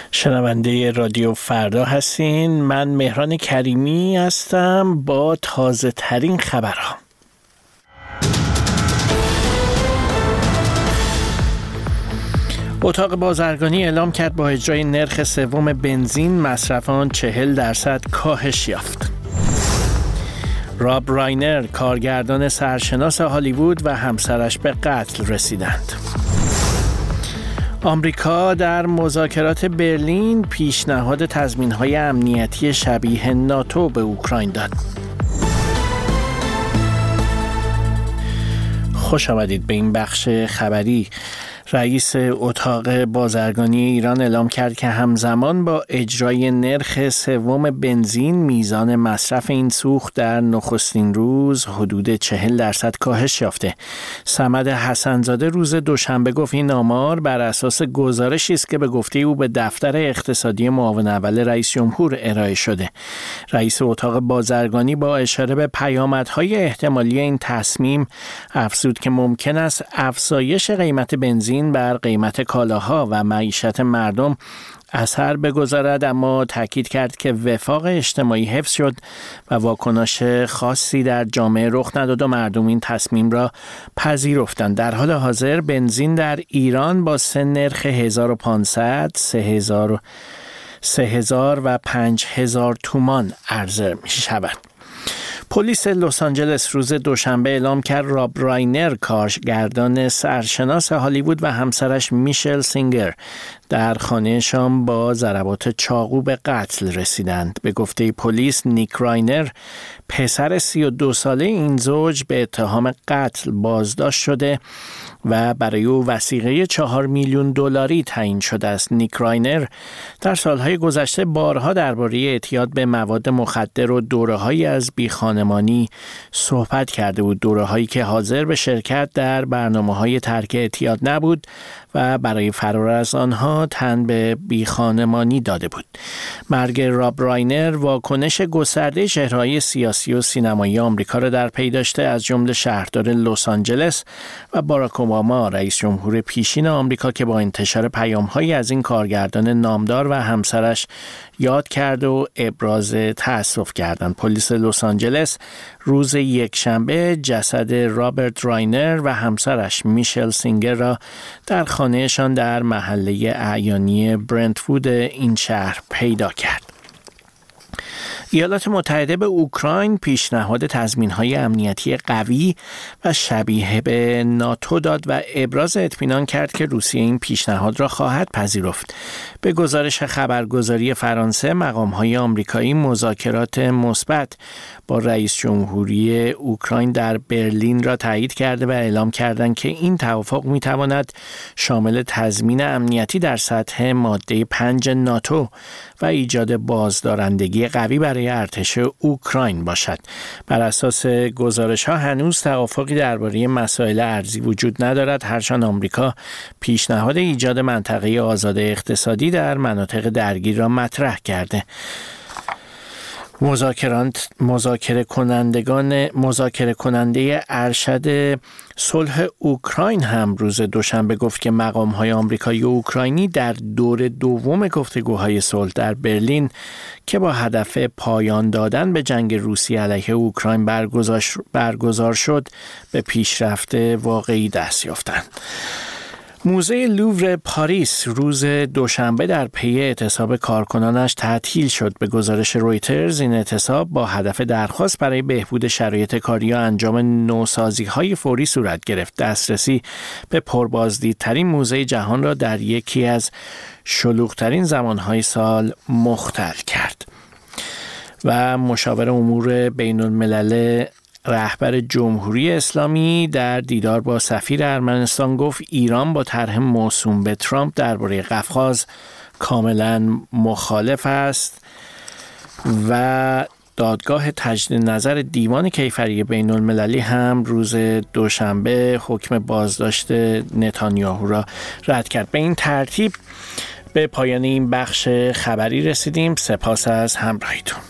شنونده رادیو فردا هستین. من مهران کریمی هستم با تازه ترین خبرها. اتاق بازرگانی اعلام کرد با اجرای نرخ سوم بنزین مصرف آن 40% کاهش یافت. راب راینر کارگردان سرشناس هالیوود و همسرش به قتل رسیدند. آمریکا در مذاکرات برلین پیشنهاد تضمین‌های امنیتی شبیه ناتو به اوکراین داد. خوش آمدید به این بخش خبری. رئیس اتاق بازرگانی ایران اعلام کرد که همزمان با اجرای نرخ سوم بنزین میزان مصرف این سوخت در نخستین روز حدود 40% کاهش یافته. صمد حسن‌زاده روز دوشنبه گفت این آمار بر اساس گزارشی است که به گفته او به دفتر اقتصادی معاون اول رئیس جمهور ارائه شده. رئیس اتاق بازرگانی با اشاره به پیامدهای احتمالی این تصمیم افزود که ممکن است افزایش قیمت بنزین بر قیمت کالاها و معیشت مردم اثر بگذارد، اما تاکید کرد که وفاق اجتماعی حفظ شد و واکنش خاصی در جامعه رخ نداد و مردم این تصمیم را پذیرفتند. در حال حاضر بنزین در ایران با سه نرخ 1500 3000 و 5000 تومان عرضه می شود. پلیس لس آنجلس روز دوشنبه اعلام کرد راب راینر کارگردان سرشناس هالیوود و همسرش میشل سینگر در خانه‌شان با ضربات چاقو به قتل رسیدند. به گفته پلیس نیک راینر پسر 32 ساله این زوج به اتهام قتل بازداشت شده و برای او وثیقه $4 میلیون تعیین شده است. نیک راینر در سالهای گذشته بارها درباره اعتیاد به مواد مخدر و دوره‌هایی از بیخانمانی صحبت کرده بود، دوره‌هایی که حاضر به شرکت در برنامه‌های ترک اعتیاد نبود و برای فرار از آنها تن به بیخانمانی داده بود. مرگ راب راینر واکنش گسترده چهره‌های سیاسی و سینمایی آمریکا را در پی داشته، از جمله شهردار لس آنجلس و باراک اوباما رئیس جمهور پیشین آمریکا که با انتشار پیام‌هایی از این کارگردان نامدار و همسرش یاد کرد و ابراز تأسف کردند. پلیس لس آنجلس روز یکشنبه جسد رابرت راینر و همسرش میشل سینگر را در خانهشان در محله اعیانی برنت‌وود این شهر پیدا کرد. ایالات متحده به اوکراین پیشنهاد تضمین‌های امنیتی قوی و شبیه به ناتو داد و ابراز اطمینان کرد که روسیه این پیشنهاد را خواهد پذیرفت. به گزارش خبرگزاری فرانسه، مقام‌های آمریکایی مذاکرات مثبت با رئیس جمهوری اوکراین در برلین را تایید کرده و اعلام کردند که این توافق می‌تواند شامل تضمین امنیتی در سطح ماده 5 ناتو و ایجاد بازدارندگی قوی برای ارتش اوکراین باشد. بر اساس گزارش‌ها هنوز توافقی درباره مسائل ارزی وجود ندارد، هرچند آمریکا پیشنهاد ایجاد منطقه آزاد اقتصادی در مناطق درگیر را مطرح کرده. مذاکره کننده ارشد صلح اوکراین هم روز دوشنبه گفت که مقام‌های آمریکایی و اوکراینی در دور دوم گفتگوهای صلح در برلین که با هدف پایان دادن به جنگ روسیه علیه اوکراین برگزار شد به پیشرفت واقعی دست یافتند. موزه لوور پاریس روز دوشنبه در پی اعتصاب کارکنانش تعطیل شد. به گزارش رویترز این اعتصاب با هدف درخواست برای بهبود شرایط کاری و انجام نوسازی‌های فوری صورت گرفت. دسترسی به پربازدیدترین موزه جهان را در یکی از شلوغ‌ترین زمان‌های سال مختل کرد. و مشاور امور بین‌الملل رهبر جمهوری اسلامی در دیدار با سفیر ارمنستان گفت ایران با طرح موسوم به ترامپ درباره قفقاز کاملا مخالف است و دادگاه تجدید نظر دیوان کیفری بین المللی هم روز دوشنبه حکم بازداشت نتانیاهو را رد کرد. به این ترتیب به پایان این بخش خبری رسیدیم. سپاس از همراهیتون.